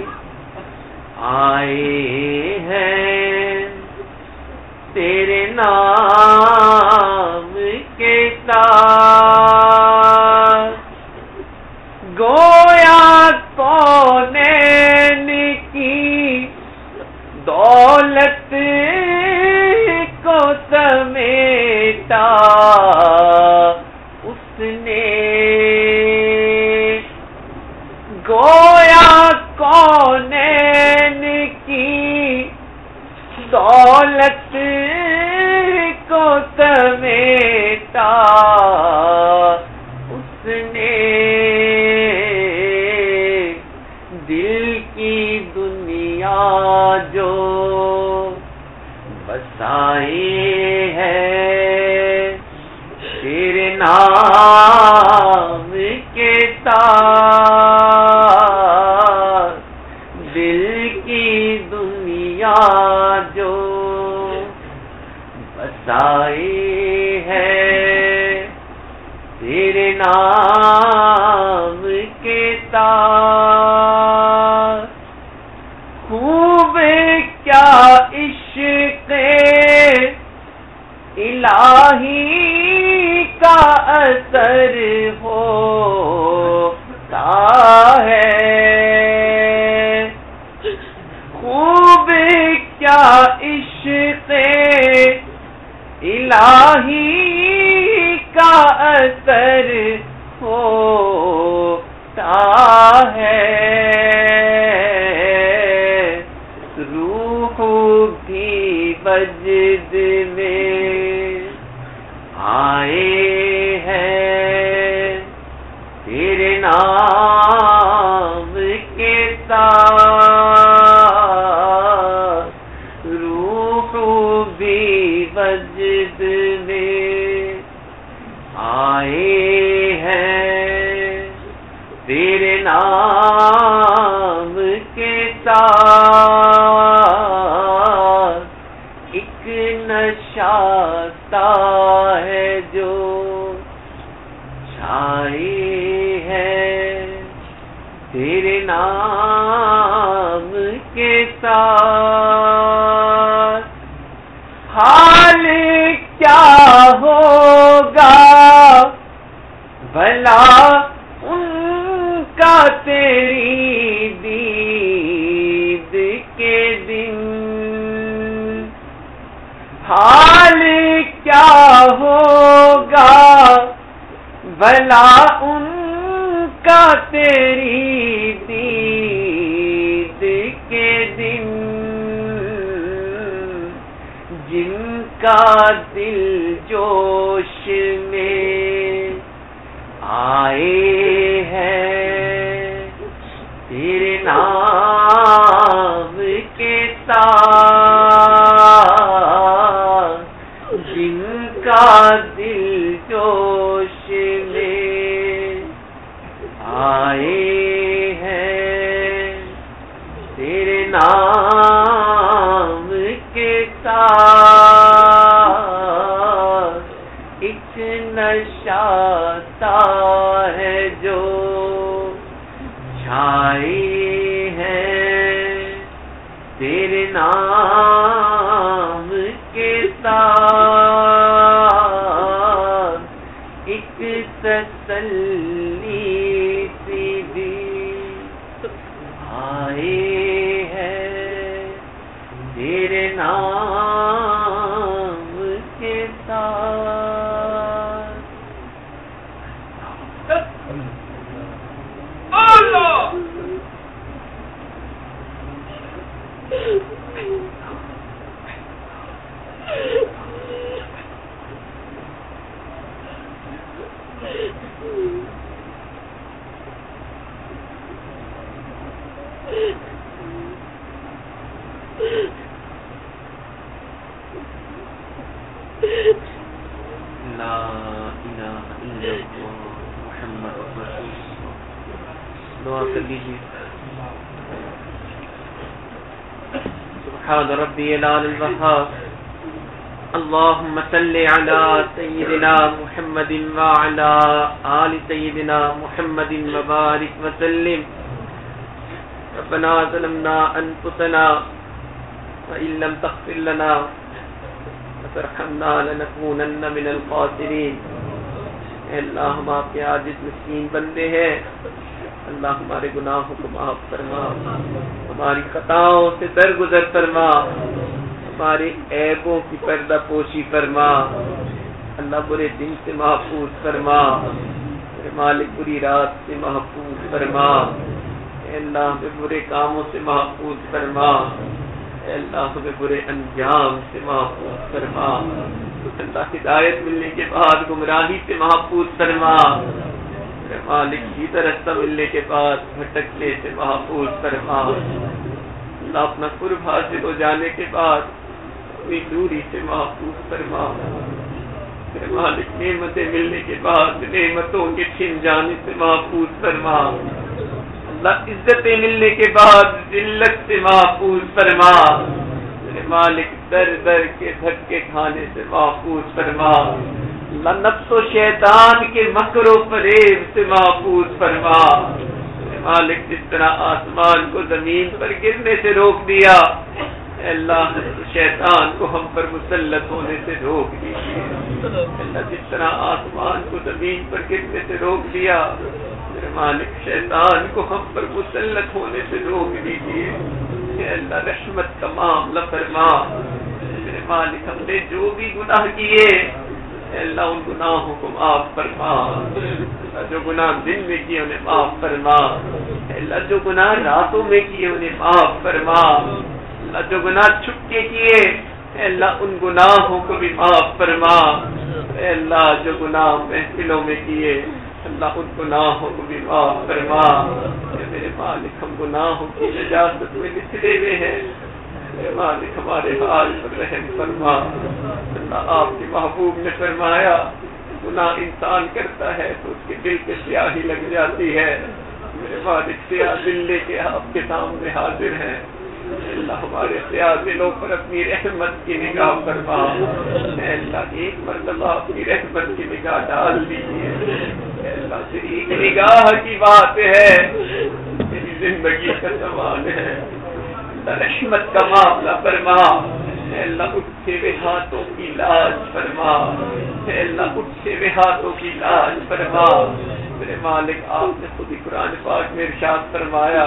آئے ہیں تیرے نام کے ساتھ، گویا کونین کی دولت کو سمیٹا اس نے، گویا کونین کی دولت کو سمیٹا اس نے، دل کی دنیا جو بسائی ہے تیرے نام کے ساتھ، دل کی دنیا جو بسائی ہے تیرے نام کے ساتھ، خوب کیا عشق الہی کا اثر ہوتا ہے، خوب کیا عشق الہی کا اثر ہوتا ہے، روح بھی وجد میں آئے ہیں تیرے نام کے ساتھ، روح بھی وجد میں آئے ہیں تیرے نام کے ساتھ، ایک نشاتا ہے جو چھائی ہے تیرے نام کے ساتھ، حال کیا ہوگا بھلا ان کا تیری دید کے دن، حال کیا ہوگا بھلا ان کا تیری دید جن کا دل جوش میں آئے ہیں تیرے نام کے ساتھ، جن کا دل جوش میں آئے ہیں تیرے نام کے ساتھ، ایک نشہ سا ہے جو چھائے ہیں تیرے نام کے ساتھ، ایک تسلی سی بھی آئے ہیں تیرے نام کے ساتھ۔ اللہ لا الہ الا اللہ محمد رسول اللہ۔ دعا کر لیجیے۔ سبحان ربی العلی الوہاب، اللہم صلی علی سیدنا محمد وعلی آل سیدنا محمد وبارک وسلم۔ ربنا ظلمنا انفسنا وإن لم تغفر لنا وترحمنا لنكونن من الخاسرین۔ اے اللہ، ہم آپ کے عاجز مسکین بندے ہیں، اللہ ہمارے گناہوں کو معاف فرما، ہماری خطاؤں سے درگزر فرما، ہمارے عیبوں کی پردہ پوشی فرما، اللہ برے دن سے محفوظ فرما، میرے مالک بری رات سے محفوظ فرما، اے اللہ ہمیں برے کاموں سے محفوظ فرما، اے اللہ ہمیں برے انجام سے محفوظ فرما، اللہ ہدایت ملنے کے بعد گمراہی سے محفوظ فرما، میرے مالک سیدھا رستہ ملنے کے بعد بھٹکنے سے محفوظ فرما، اللہ اپنا قرب حاصل ہو جانے کے بعد اپنی دوری سے محفوظ فرما، میرے مالک نعمتیں ملنے کے بعد نعمتوں کے چھن جانے سے محفوظ فرما، اللہ عزتیں ملنے کے بعد ذلت سے محفوظ فرما، میرے مالک در در کے دھکے کھانے سے محفوظ فرما، اللہ نفس و شیطان کے مکر و فریب سے محفوظ فرما، میرے مالک جس طرح آسمان کو زمین پر گرنے سے روک دیا، اے اللہ شیطان کو ہم پر مسلط ہونے سے روک دیجیے، اللہ جس طرح آسمان کو زمین پر گرنے سے روک دیا، میرے مالک شیطان کو ہم پر مسلط ہونے سے روک دیجیے، اے اللہ رحمت کا معاملہ فرما، میرے مالک ہم نے جو بھی گناہ کیے اے اللہ ان گناہوں کو معاف فرما، اللہ جو گناہ دن میں کیے انہیں معاف فرما، اے اللہ جو گناہ راتوں میں کیے انہیں معاف فرما، اللہ جو گناہ چھپ کے کیے اے اللہ ان گناہوں کو بھی معاف فرما، اے اللہ جو گناہ محفلوں میں کیے اللہ ان گناہوں کو بھی معاف فرما، اے میرے مالک ہم گناہوں کی نجاست میں نچلے ہوئے ہیں، میرے مالک ہمارے حال پر رحم فرما، اللہ آپ کے محبوب نے فرمایا گناہ انسان کرتا ہے تو اس کے دل کے سیاہی لگ جاتی ہے، میرے مالک سیاہ دل لے کے آپ کے سامنے حاضر ہیں، اللہ ہمارے سیاہ دلوں پر اپنی رحمت کی نگاہ فرما، اے اللہ ایک مرتبہ اپنی رحمت کی نگاہ ڈال دیجیے، اے اللہ تیری ایک نگاہ کی بات ہے میری زندگی کا سامان ہے، اللہ رحمت کا معاملہ فرما، اے اللہ اٹھے ہوئے ہاتھوں کی لاج فرما، اے اللہ اٹھے ہوئے ہاتھوں کی لاج فرما، میرے مالک آپ نے خود ہی قرآن پاک میں ارشاد فرمایا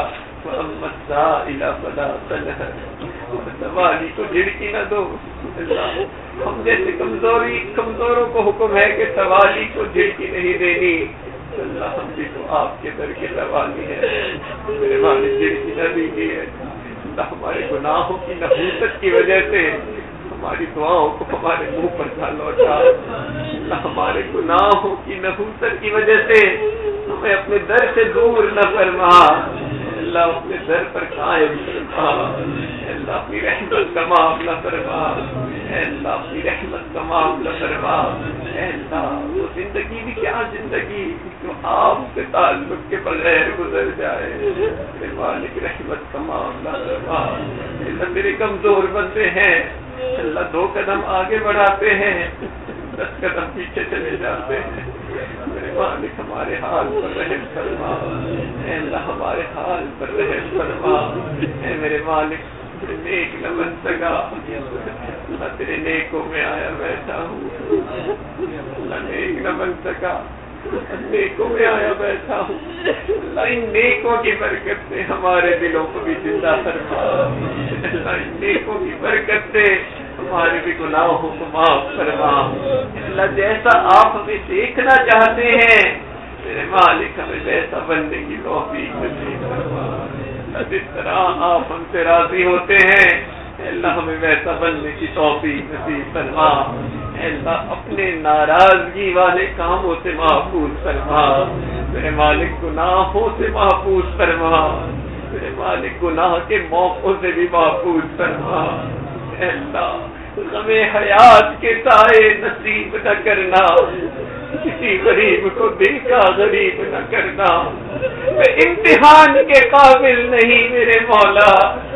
سوالی کو جھڑکی نہ دو، ہم جیسے کمزوری کمزوروں کو حکم ہے کہ سوالی کو جھڑکی نہیں دینی، اللہ ہم بھی تو آپ کے در کے سوالی ہے، میرے مالک جھڑکی نہ دیجیے، اللہ ہمارے گناہوں کی نحوست کی وجہ سے ہم ہماری دعاؤں کو ہمارے منہ پر نہ لوٹا. اللہ ہمارے گناہوں کی نحوست کی وجہ سے ہمیں اپنے در سے دور نہ فرما. اللہ اپنے در پر قائم فرما. اللہ اپنی رحمت کا معاملہ فرما. اللہ اپنی رحمت کا معاملہ فرما. اللہ وہ زندگی بھی کیا زندگی جو آپ سے تعلق کے بغیر گزر جائے. میرے مالک رحمت کا معاملہ فرما. اللہ میرے کمزور بندے ہیں. اللہ دو قدم آگے بڑھاتے ہیں, دس قدم پیچھے چلے جاتے ہیں. میرے مالک ہمارے حال پر رحم فرما. اے اللہ ہمارے حال پر رحم فرما. اے میرے مالک نیک نہ بن سکا, اللہ تیرے نیکوں میں آیا بیٹھا ہوں. اللہ نیک نہ بن سکا, نیکوں میں آیا بیٹھا ہوں. اللہ ان نیکوں کی برکت سے ہمارے دلوں کو بھی زندہ فرما. اللہ ان نیکوں کی برکت سے ہمارے بھی گناہوں کو معاف فرما. اللہ جیسا آپ ہمیں دیکھنا چاہتے ہیں میرے مالک ہمیں ویسا بننے کی توفیق نصیب فرما. جس طرح آپ ہم سے راضی ہوتے ہیں اللہ ہمیں ویسا بننے کی توفیق نصیب فرما. اللہ اپنے ناراضگی والے کاموں سے محفوظ فرما. میرے مالک گناہوں سے محفوظ فرما. میرے مالک گناہ کے موقعوں سے بھی محفوظ فرما. اللہ ہمیں حیات کے سائے نصیب نہ کرنا. کسی غریب کو دل کا غریب نہ کرنا. میں امتحان کے قابل نہیں میرے مولا,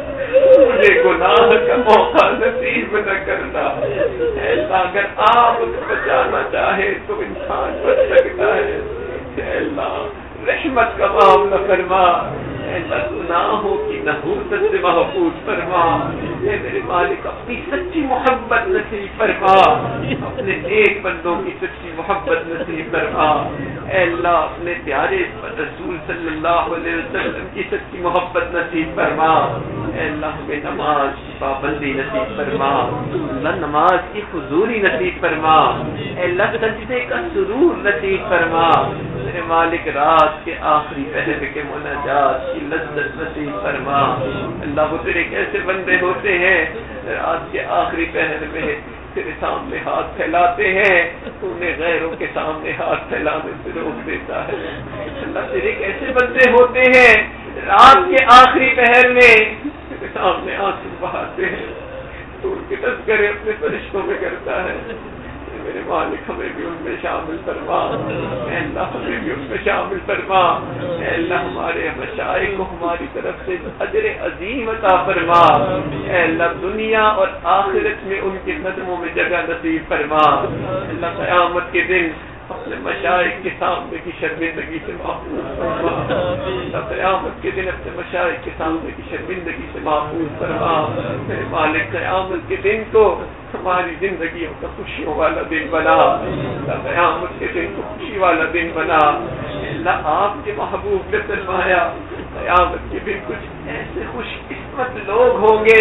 مجھے گناہ کا موقع نصیب نہ کرنا. ایسا اگر آپ بچانا چاہے تو انسان بچ سکتا ہے. اللہ رحمت کا معاملہ فرما. اللہ گناہوں کی نحوست سے محفوظ فرما. اے میرے مالک اپنی سچی محبت نصیب فرما. اپنے نیک بندوں کی سچی محبت نصیب فرما. اے اللہ اپنے پیارے رسول صلی اللہ علیہ وسلم کی سچی محبت نصیب فرما. اے اللہ ہمیں نماز کی پابندی نصیب فرما. اللہ نماز کی حضوری نصیب فرما. اے اللہ سجدے کا سرور نصیب فرما. میرے مالک رات کے آخری پہر کے مناجات کی لذت نصیب فرما. اللہ وہ تیرے کیسے بندے ہوتے ہیں رات کے آخری پہر میں تیرے سامنے ہاتھ پھیلاتے ہیں تو انہیں غیروں کے سامنے ہاتھ پھیلانے سے روک دیتا ہے. اللہ تیرے کیسے بندے ہوتے ہیں رات کے آخری پہر میں تیرے سامنے آنسو بہاتے ہیں تو ان کے تذکرے اپنے فرشتوں میں کرتا ہے. میرے مالک ہمیں بھی ان میں شامل فرما. اے اللہ ہمیں بھی ان میں شامل فرما. اے اللہ ہمارے مشائخ کو ہماری طرف سے اجر عظیم عطا فرما. اے اللہ دنیا اور آخرت میں ان کے قدموں میں جگہ نصیب فرما. اللہ قیامت کے دن اپنے مشائخ کے سامنے کی شرمندگی سے محفوظ فرما. اللہ قیامت کے دن اپنے مشائخ کے سامنے کی شرمندگی سے محفوظ فرما. میرے مالک قیامت کے دن کو ہماری زندگیوں کا خوشیوں والا دن بنا. اللہ قیامت کے دن کو خوشی والا دن بنا. اللہ آپ کے محبوب نے فرمایا قیامت کے دن کچھ ایسے خوش قسمت لوگ ہوں گے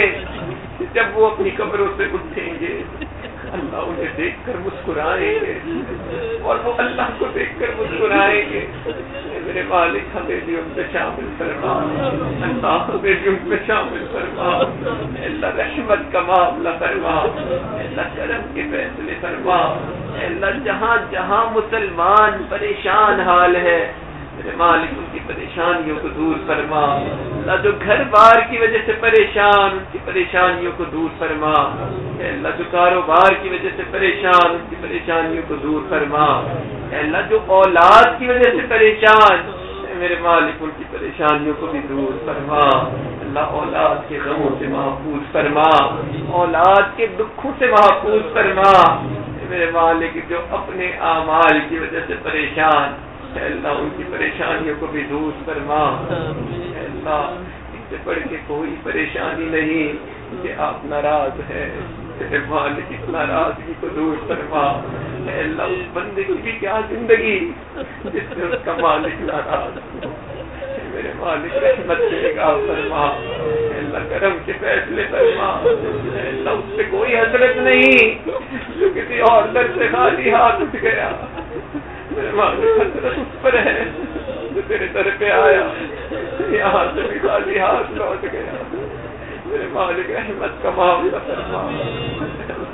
جب وہ اپنی قبروں سے اٹھیں گے اللہ انہیں دیکھ کر مسکرائیں گے اور وہ اللہ کو دیکھ کر مسکرائیں گے. میرے مالک ہمیں بھی ان میں شامل فرما. اللہ ہمیں بھی ان میں شامل فرما. اللہ رحمت کا معاملہ فرما. اللہ کرم کے فیصلے فرما. اللہ جہاں جہاں مسلمان پریشان حال ہے میرے مالک ان کی پریشانیوں کو دور فرما. اللہ جو گھر بار کی وجہ سے پریشان ان کی پریشانیوں کو دور فرما. اللہ جو کاروبار کی وجہ سے پریشان ان کی پریشانیوں کو دور فرما. اللہ جو اولاد کی وجہ سے پریشان میرے مالک ان کی پریشانیوں کو بھی دور فرما. اللہ اولاد کے غموں سے محفوظ فرما. اولاد کے دکھوں سے محفوظ فرما. میرے مالک جو اپنے اعمال کی وجہ سے پریشان اللہ ان کی پریشانیوں کو بھی دور فرما. اللہ اس سے بڑھ کے کوئی پریشانی نہیں کہ آپ ناراض ہیں. میرے مالک اس ناراضگی کو دور فرما. اللہ اس بندے کی بھی کیا زندگی جس سے اس کا مالک ناراض. میرے مالک رحمت سے نگاہ فرما. اللہ کرم کے فیصلے فرما. اللہ اس سے کوئی حسرت نہیں جو کسی اور در سے خالی ہاتھ اٹھ گیا. میرے مالک حسرت اس پر ہے جو تیرے در پہ آیا یہاں سے بھی خالی ہاتھ لوٹ گیا. میرے مالک رحمت کا معاملہ فرما.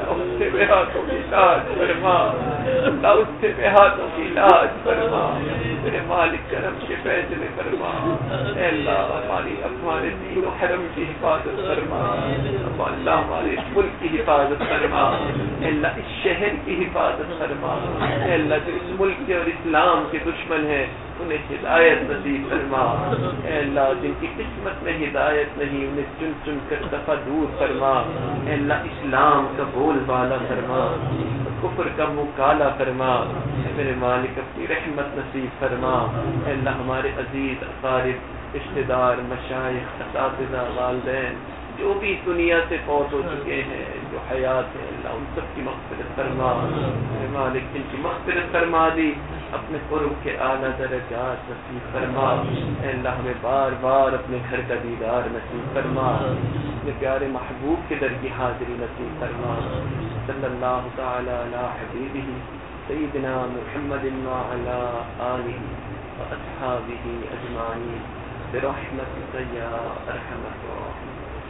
بے ہاتھوں کی لاج فرما، اللہ اس سے بے ہاتھوں کی لاج فرما، میرے مالک کرم کے فیصلے فرما، اے اللہ ہماری ہمارے دین و حرم کی حفاظت فرما، اللہ ہمارے ملک کی حفاظت فرما، اے اللہ اس شہر کی حفاظت فرما، اے اللہ جو اس ملک کے اور اسلام کے دشمن ہیں انہیں ہدایت نصیب فرما، اے اللہ جن کی قسمت میں ہدایت نہیں انہیں چن چن کر دفع دور فرما، اے اللہ اسلام کا بول بالا فرما، کفر کا منہ کالا فرما، اے میرے مالک اپنی رحمت نصیب فرما، اے اللہ ہمارے عزیز اقارب رشتہ دار مشائخ اساتذہ والدین جو بھی دنیا سے فوت ہو چکے ہیں جو حیات ہیں اللہ ان سب کی مغفرت فرما، میرے مالک جن کی مغفرت فرما دی اپنے قرب کے اعلیٰ درجات نصیب فرما، اے اللہ ہمیں بار بار اپنے گھر کا دیدار نصیب فرما، اپنے پیارے محبوب کے در کی حاضری نصیب فرما، صلی اللہ تعالی علی حبیبہ سیدنا محمد وعلی آلہ واصحابہ اجمعین برحمتک یا ارحم الراحمین۔